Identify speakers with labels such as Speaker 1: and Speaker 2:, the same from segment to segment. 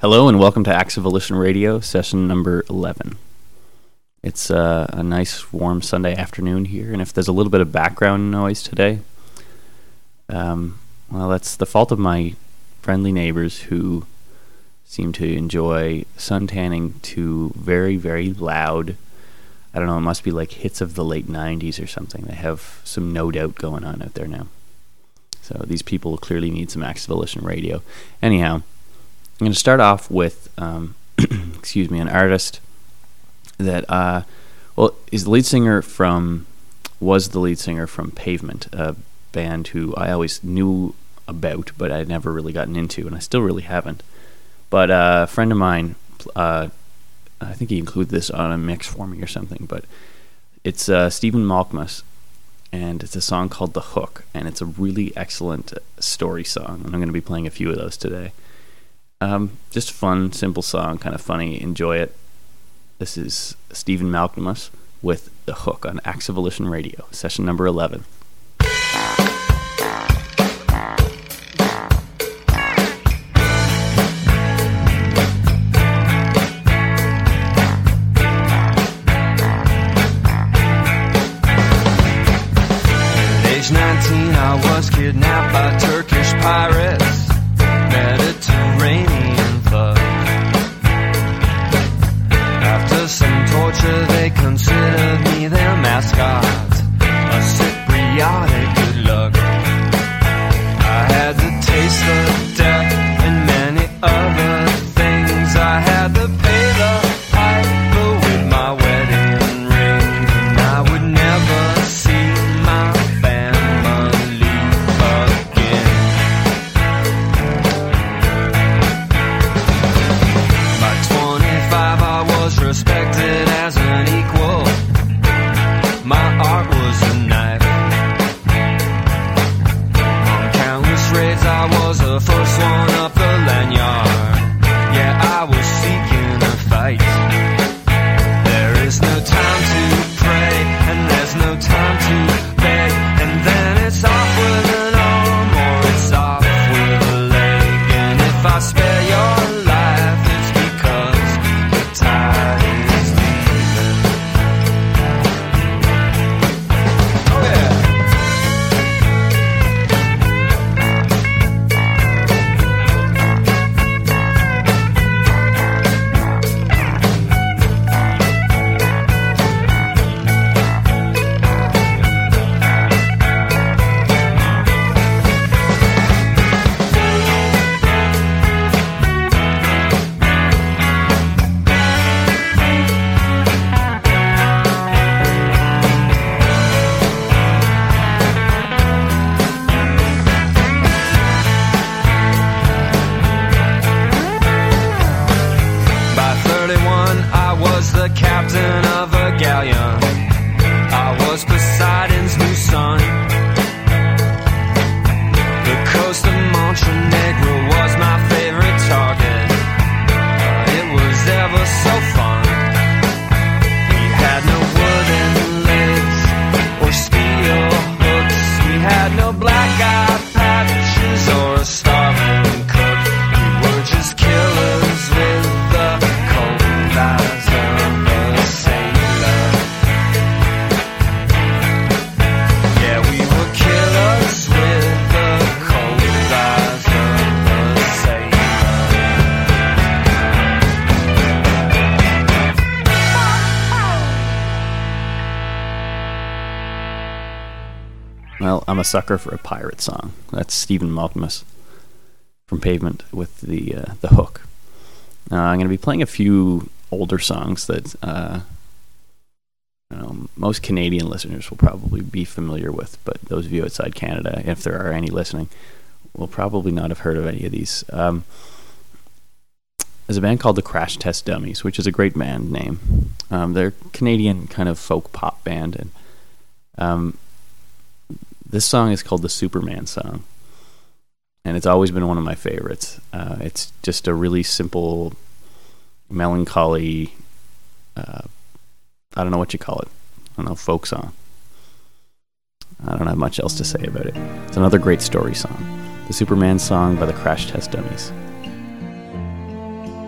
Speaker 1: Hello and welcome to Acts of Volition Radio, session number 11. It's a nice warm Sunday afternoon here, and if there's a little bit of background noise today, well, that's the fault of my friendly neighbors who seem to enjoy suntanning to very, very loud, I don't know, it must be like hits of the late 90s or something. They have some No Doubt going on out there now. So these people clearly need some Acts of Volition Radio. Anyhow, I'm going to start off with, an artist that, was the lead singer from Pavement, a band who I always knew about, but I'd never really gotten into, and I still really haven't. But a friend of mine, I think he included this on a mix for me or something, but it's Stephen Malkmus, and it's a song called The Hook, and it's a really excellent story song, and I'm going to be playing a few of those today. Just a fun, simple song, kind of funny. Enjoy it. This is Stephen Malkmus with The Hook on Acts of Volition Radio, session number 11.
Speaker 2: At age 19, I was kidnapped by Turkish pirates. Mediterranean thug. After some torture, they considered me their mascot, a Cypriotic good luck. I had the taste of death and many other things. I had to pay the piper with my wedding ring, and I would never see my family again. Respected as an equal. My art was a knife. On countless raids, I was the first one up the lanyard. Yeah, I was seeking a fight. There is no time to pray, and there's no time to beg, and then it's off with an arm or it's off with a leg. And if I spare your life, it's because the tide. The captain of a galleon, I was Poseidon's new son. The coast of Montenegro was my favorite target. It was ever so fun. We had no wooden legs or steel hooks. We had no black-eye patches or a starving cook. We were just killers with the cold eyes.
Speaker 1: Well, I'm a sucker for a pirate song. That's Stephen Malkmus from Pavement with the Hook. I'm going to be playing a few older songs that most Canadian listeners will probably be familiar with, but those of you outside Canada, if there are any listening, will probably not have heard of any of these. There's a band called the Crash Test Dummies, which is a great band name. They're a Canadian kind of folk pop band, and this song is called the Superman Song, and it's always been one of my favorites. It's just a really simple, melancholy, I don't know what you call it. I don't know, folk song. I don't have much else to say about it. It's another great story song. The Superman Song by the Crash Test Dummies.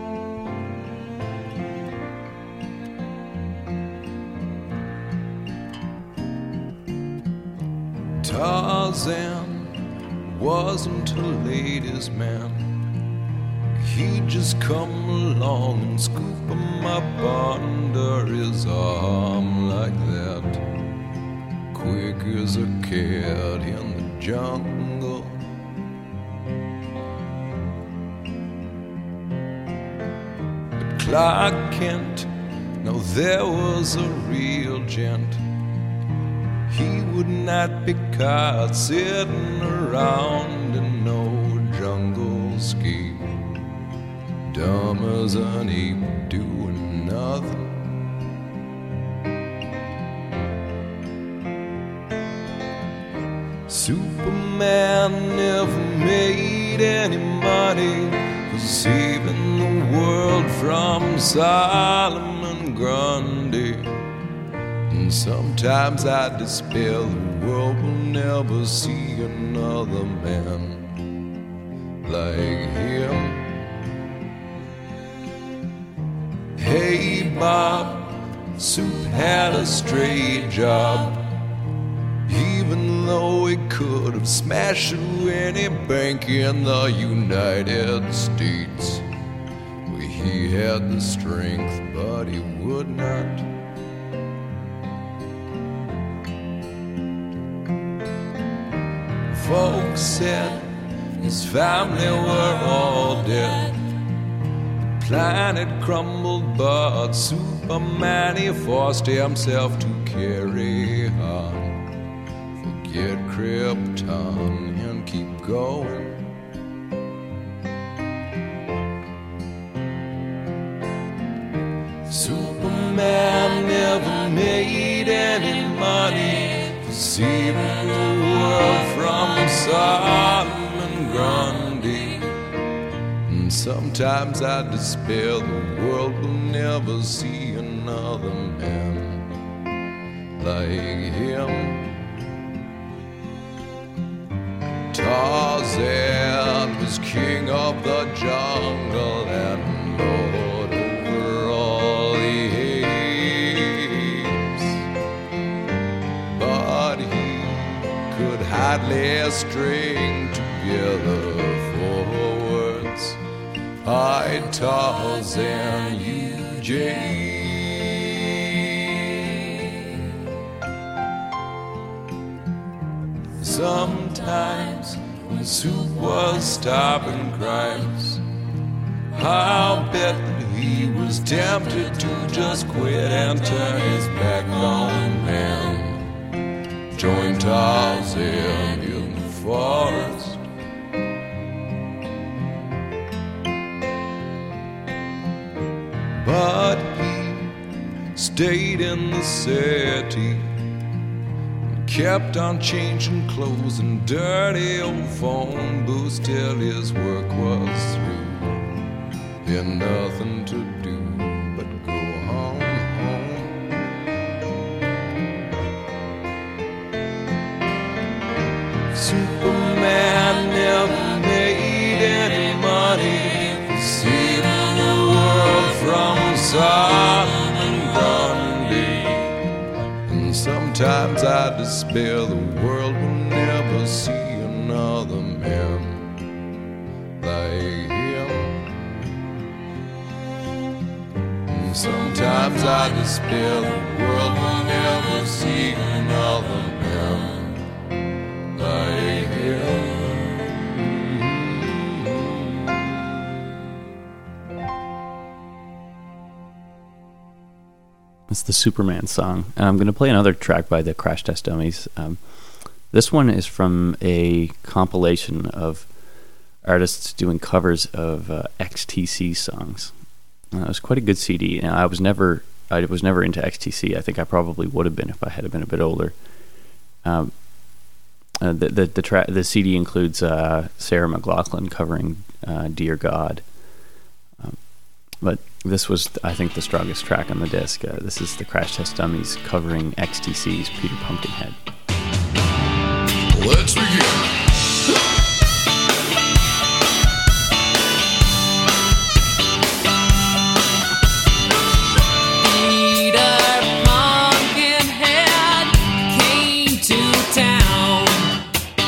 Speaker 3: Tarzan wasn't a ladies' man. He'd just come along and scoop him up under his arm like that, quick as a cat in the jungle. But Clark Kent, now there was a real gent. He would not be caught sitting around in no jungle scheme, dumb as an ape doing nothing. Superman never made any money for saving the world from Solomon Grundy. And sometimes I despair the world will never see another man like him. Hey Bob, Soup had a straight job, even though he could have smashed through any bank in the United States. Well, he had the strength, but he would not. Folks said his family were all dead. The planet crumbled, but Superman, he forced himself to carry on. Forget Krypton and keep going. Superman never made any money for saving the world from Solomon Grundy. And sometimes I despair the world will never see another man like him. Tarzan was king of the jungle and lord over all the apes, but he could hardly string together 4 words. I, Tarzan, you, Jane. Sometimes when Soup was stopping crimes, I'll bet that he was tempted to just quit and turn his back on man. Join Tarzan in the forest. But he stayed in the city, kept on changing clothes and dirty old phone booths till his work was through. He had nothing to do but go home. Superman never made any money for saving the world from Solomon Grundy. Sometimes I despair the world will never see another man like him. And sometimes I despair the world will never see another man like him.
Speaker 1: It's the Superman song. And I'm going to play another track by the Crash Test Dummies. This one is from a compilation of artists doing covers of XTC songs. It was quite a good CD. And I was never into XTC. I think I probably would have been if I had been a bit older. The CD includes Sarah McLachlan covering "Dear God." But this was, I think, the strongest track on the disc. This is the Crash Test Dummies covering XTC's Peter Pumpkinhead.
Speaker 3: Let's begin.
Speaker 4: Peter Pumpkinhead came to town.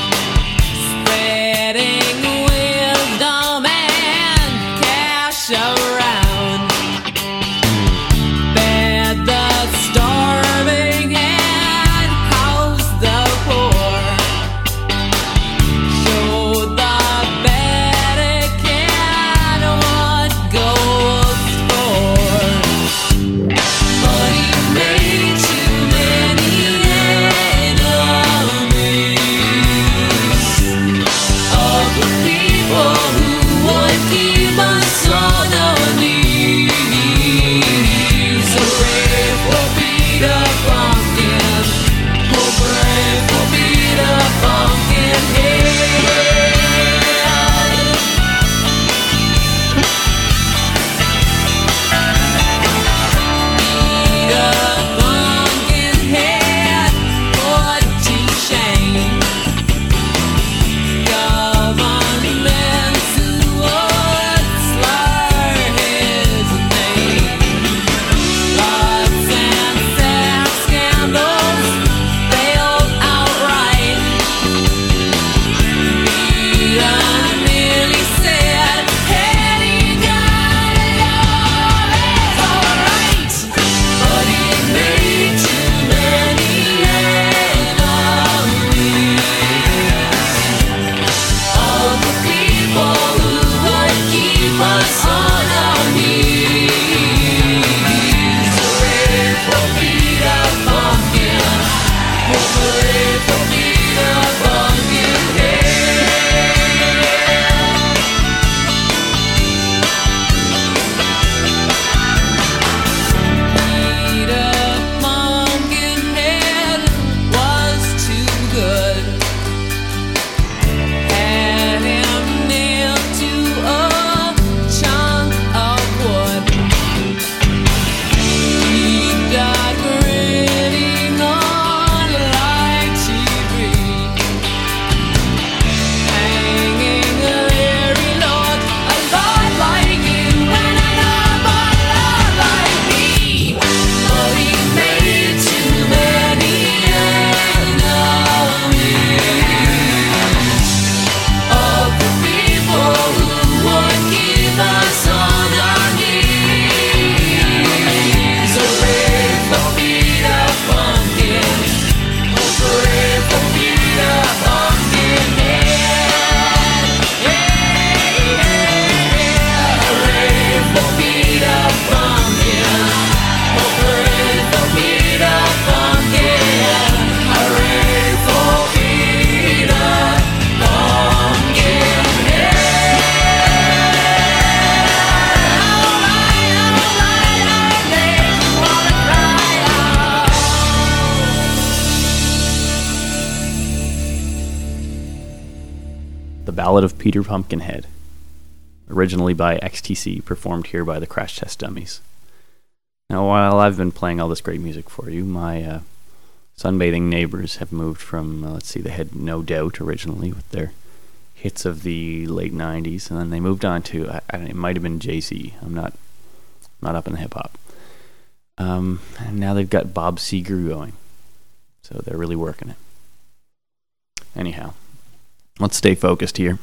Speaker 1: Ballad of Peter Pumpkinhead, originally by XTC, performed here by the Crash Test Dummies. Now, while I've been playing all this great music for you, my sunbathing neighbors have moved from, they had No Doubt originally with their hits of the late 90s, and then they moved on to, it might have been Jay-Z. I'm not up in the hip-hop. And now they've got Bob Seger going, so they're really working it. Anyhow, let's stay focused here.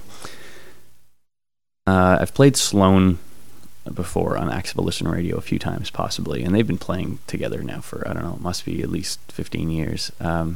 Speaker 1: I've played Sloan before on Acts of Abolition Radio a few times, possibly, and they've been playing together now for, I don't know, it must be at least 15 years.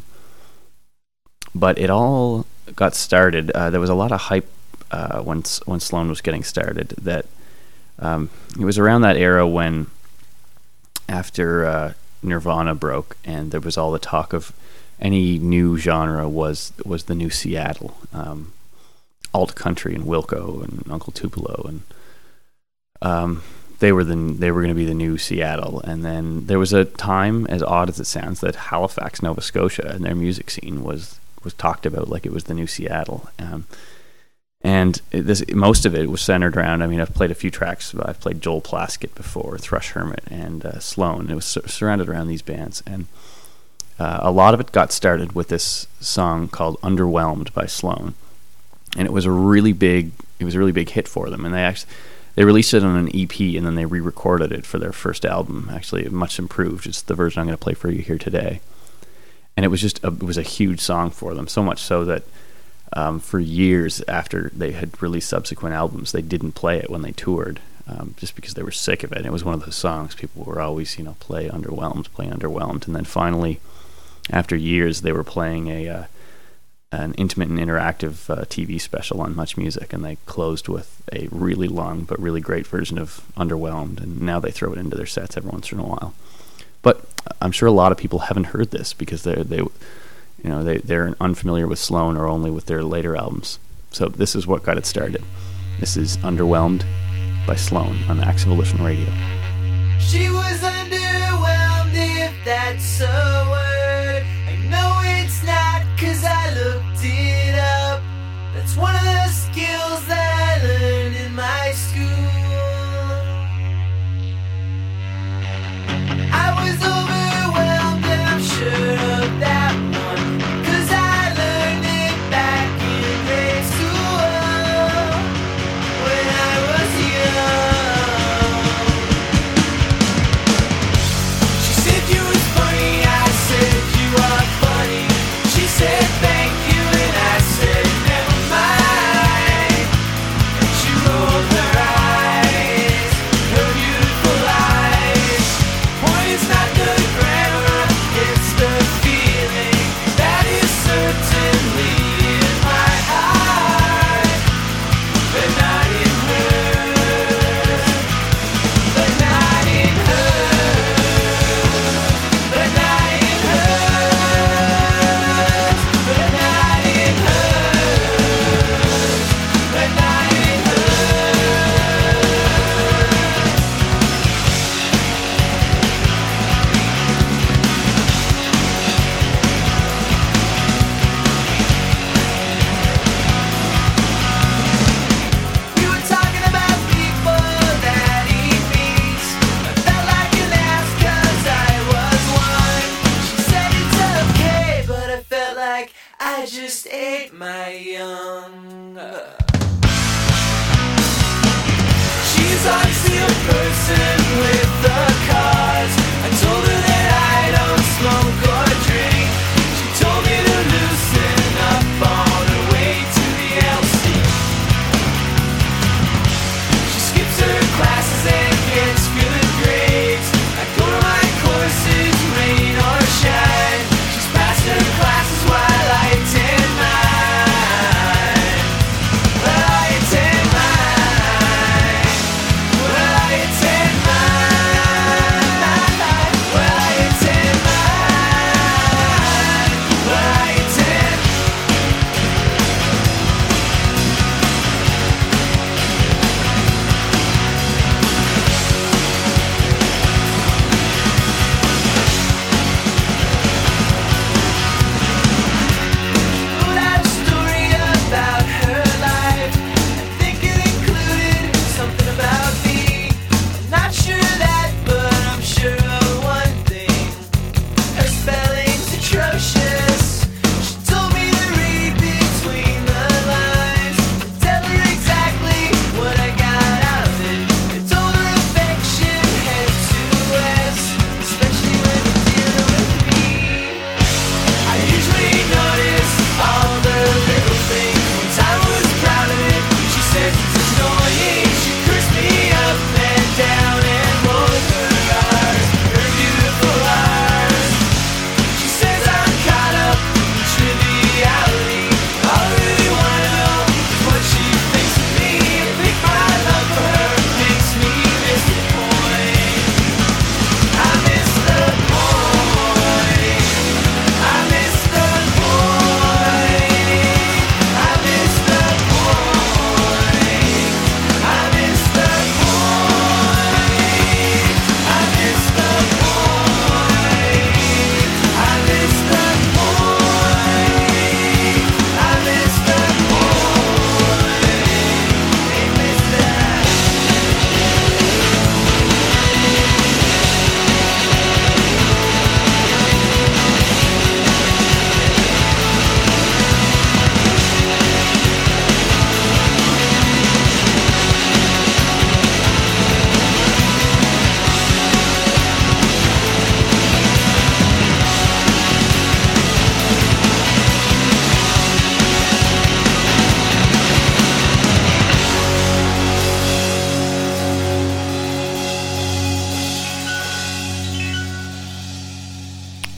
Speaker 1: But it all got started. There was a lot of hype when Sloan was getting started. That it was around that era when, after Nirvana broke, and there was all the talk of any new genre was the new Seattle, alt country and Wilco and Uncle Tupelo, and they were going to be the new Seattle. And then there was a time, as odd as it sounds, that Halifax, Nova Scotia, and their music scene was talked about like it was the new Seattle. And most of it was centered around, I've played a few tracks. I've played Joel Plaskett before, Thrush Hermit, and Sloan. It was surrounded around these bands. And a lot of it got started with this song called Underwhelmed by Sloan. And it was a really big hit for them. And they released it on an EP, and then they re-recorded it for their first album, actually much improved. It's the version I'm going to play for you here today. And it was it was a huge song for them, so much so that for years after they had released subsequent albums, they didn't play it when they toured, just because they were sick of it. And it was one of those songs people were always, play Underwhelmed. And then finally, after years, they were playing an intimate and interactive TV special on Much Music, and they closed with a really long but really great version of Underwhelmed, and now they throw it into their sets every once in a while. But I'm sure a lot of people haven't heard this because they're unfamiliar with Sloan or only with their later albums. So this is what got it started. This is Underwhelmed by Sloan on Acts of Abolition Radio.
Speaker 4: She was underwhelmed, if that's a word. I know it's not, 'cause I looked it up. That's one of the skills that I learned in my school. I was overwhelmed, and I'm sure of that one, 'cause I learned it back in grade school when I was young. She said you was funny, I said you are funny. She said thank you, and I said never mind.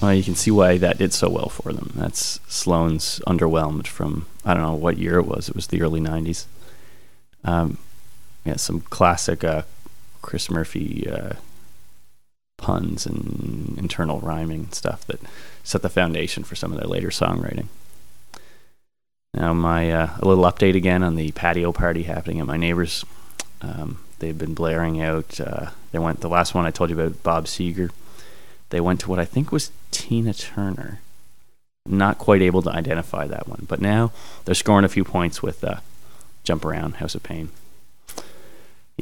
Speaker 1: Well, you can see why that did so well for them. That's Sloan's Underwhelmed from, I don't know what year it was. It was the early 90s. Yeah, some classic Chris Murphy puns and internal rhyming and stuff that set the foundation for some of their later songwriting. Now, a little update again on the patio party happening at my neighbor's. They've been blaring out. The last one I told you about, Bob Seger. They went to what I think was Tina Turner. Not quite able to identify that one, but now they're scoring a few points with Jump Around, House of Pain. Yeah.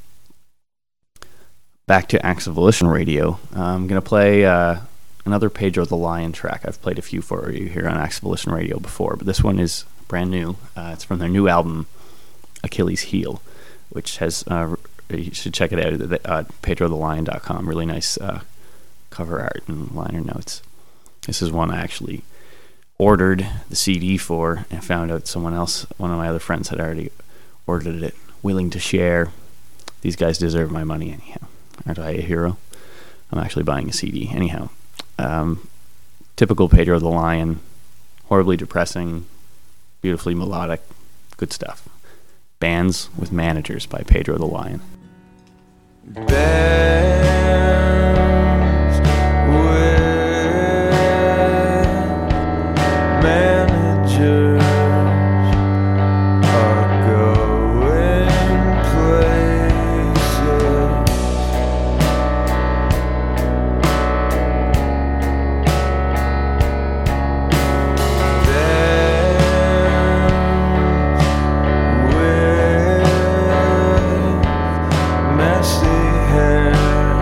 Speaker 1: Back to Acts of Volition Radio. I'm going to play another Pedro the Lion track. I've played a few for you here on Acts of Volition Radio before, but this one is brand new. It's from their new album, Achilles Heel, which has, you should check it out at pedrothelion.com. Really nice cover art and liner notes. This is one I actually ordered the CD for and found out one of my other friends had already ordered it, willing to share. These guys deserve my money anyhow. Aren't I a hero? I'm actually buying a CD. Anyhow, typical Pedro the Lion, horribly depressing, beautifully melodic, good stuff. Bands with Managers by Pedro the Lion.
Speaker 3: Bands with managers are going places. Bands with messy hair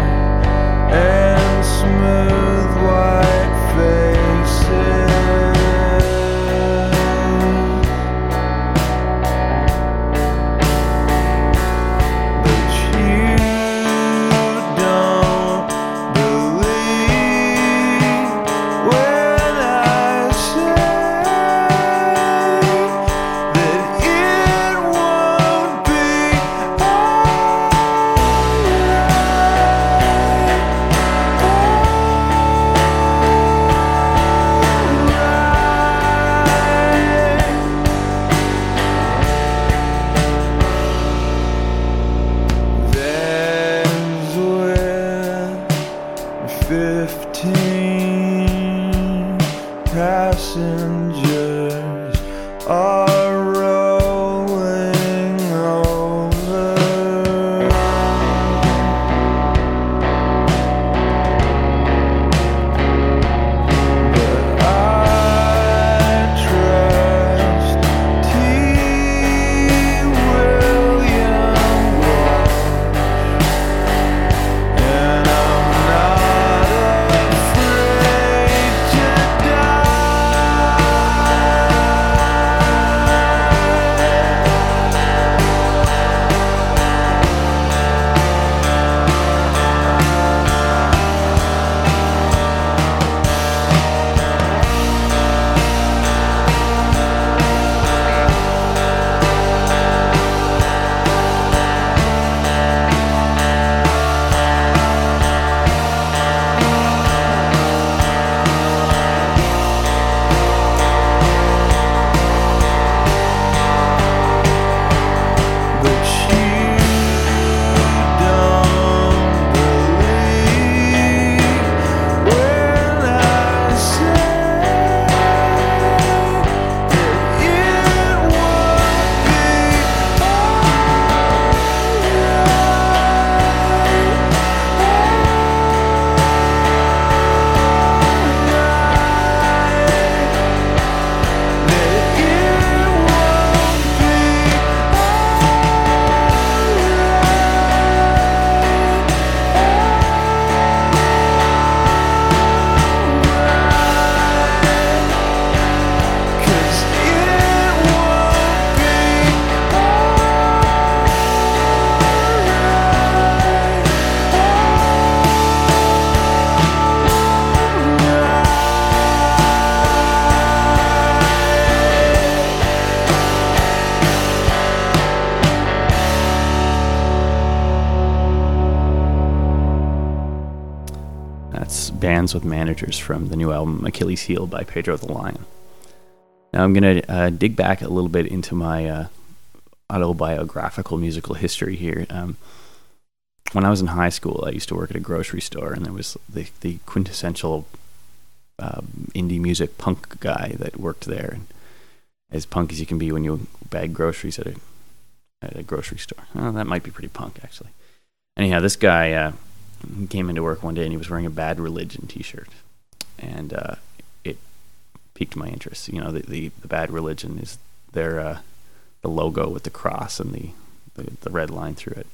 Speaker 1: Bands with Managers from the new album Achilles Heel by Pedro the Lion. Now I'm going to dig back a little bit into my autobiographical musical history here. When I was in high school, I used to work at a grocery store, and there was the quintessential indie music punk guy that worked there, and as punk as you can be when you bag groceries at a grocery store. Oh, that might be pretty punk, actually. Anyhow, this guy came into work one day, and he was wearing a Bad Religion t-shirt, and it piqued my interest. You know, the Bad Religion is their the logo with the cross and the red line through it.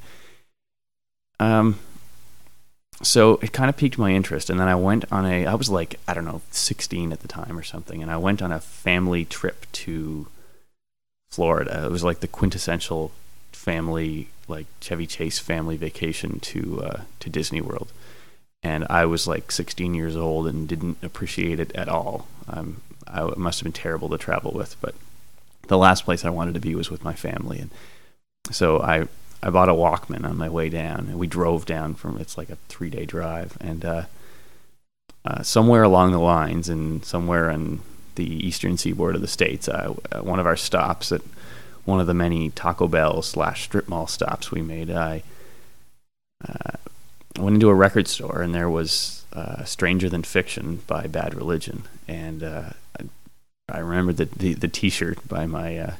Speaker 1: So it kind of piqued my interest, and then I went on I was like, I don't know, 16 at the time or something, and I went on a family trip to Florida. It was like the quintessential family, like Chevy Chase family vacation to Disney World. And I was like 16 years old and didn't appreciate it at all. It must have been terrible to travel with, but the last place I wanted to be was with my family. And so I bought a Walkman on my way down, and we drove down it's like a 3-day drive. And somewhere along the lines, and somewhere on the eastern seaboard of the States, one of our stops at one of the many Taco Bell / strip mall stops we made, I went into a record store, and there was Stranger Than Fiction by Bad Religion. And I remember the T-shirt by my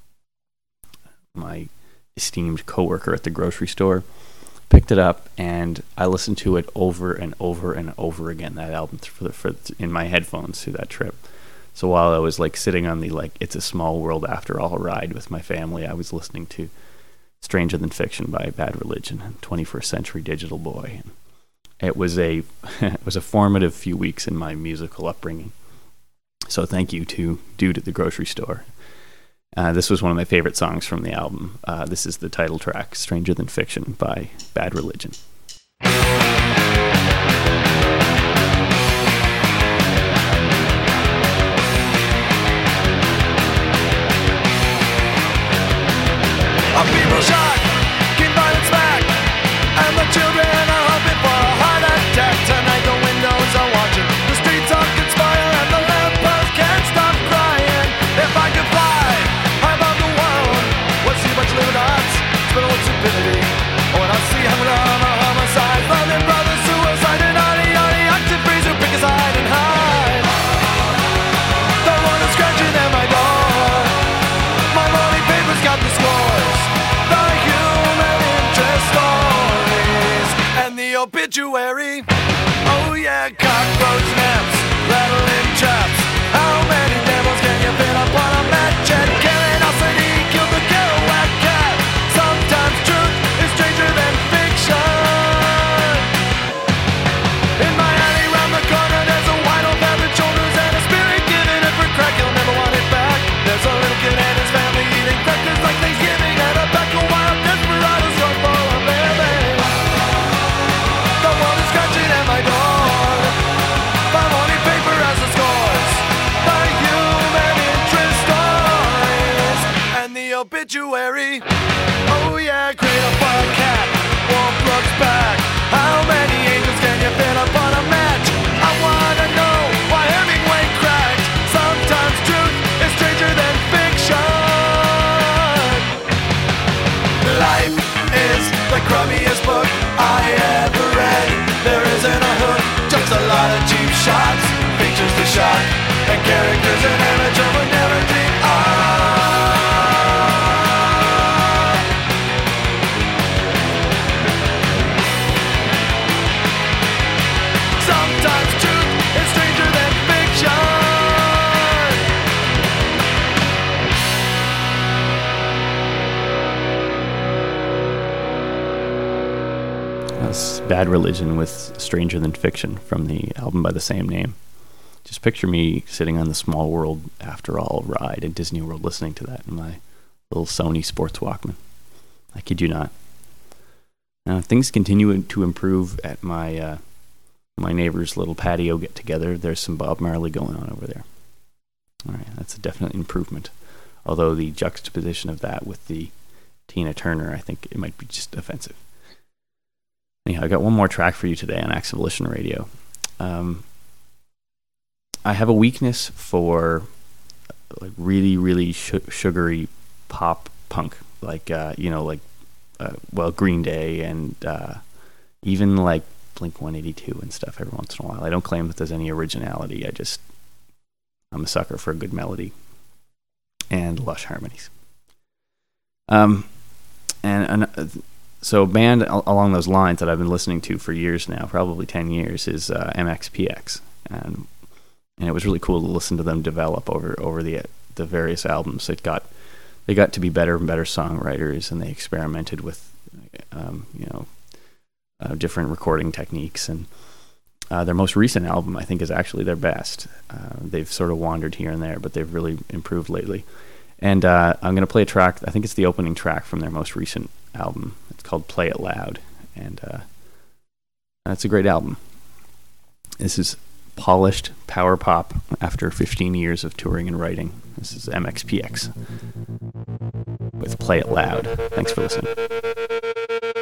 Speaker 1: esteemed coworker at the grocery store. Picked it up, and I listened to it over and over and over again, that album, in my headphones through that trip. So while I was like sitting on the It's a Small World After All ride with my family, I was listening to Stranger Than Fiction by Bad Religion and 21st Century Digital Boy. And it was a formative few weeks in my musical upbringing. So thank you to Dude at the Grocery Store. This was one of my favorite songs from the album. This is the title track, Stranger Than Fiction by Bad Religion.
Speaker 2: People shot, keep violence back, and the children are hoping for a heart attack. Tonight the windows are watching, the streets are conspire, and the lamppost can't stop crying. If I could fly high above the world, would see much living arts, spin with stupidity. When I see homicide, loving brothers, suicide, and active freeze who pick a side and hide. The one is scratching at my door, my morning paper's got the scores. Obituary. Oh yeah, cockroach naps, rattling traps. How many devils can you fit up on a match? And curiosity killed the Kerouac cat. Sometimes truth is stranger than fiction. In my alley round the corner, there's a wide old feathered shoulders and a spirit giving it for crack. He'll never want it back. There's a little kid and his family eating crackers like Thanksgiving, and a pack of wild desperados run for a baby. At my door, my morning paper has the scores, the human interest stories, and the obituary. Oh yeah, cradle for a cat, warm looks back. How many angels can you fit up on a match? I wanna know why Hemingway cracked. Sometimes truth is stranger than fiction. Life is the crummiest book I ever read. There isn't a hook, just a lot of cheap shots, pictures to shot, and characters an amateur would never dream of. Sometimes truth is stranger than fiction.
Speaker 1: Bad Religion with Stranger Than Fiction from the album by the same name. Just picture me sitting on the Small World After All ride at Disney World listening to that in my little Sony Sports Walkman. I kid you not. Now, things continue to improve at my neighbor's little patio get-together. There's some Bob Marley going on over there. All right, that's a definite improvement. Although the juxtaposition of that with the Tina Turner, I think it might be just offensive. Anyhow, I got one more track for you today on Acts of Volition Radio. I have a weakness for like really, really sugary pop punk, like Green Day and even like Blink-182 and stuff every once in a while. I don't claim that there's any originality. I'm a sucker for a good melody and lush harmonies. So a band along those lines that I've been listening to for years now, probably 10 years, is MXPX, and it was really cool to listen to them develop over the various albums. They got to be better and better songwriters, and they experimented with different recording techniques. And their most recent album, I think, is actually their best. They've sort of wandered here and there, but they've really improved lately. And I'm going to play a track. I think it's the opening track from their most recent album. It's called Play It Loud, and it's a great album. This is polished power pop after 15 years of touring and writing. This is MXPX with Play It Loud. Thanks for listening.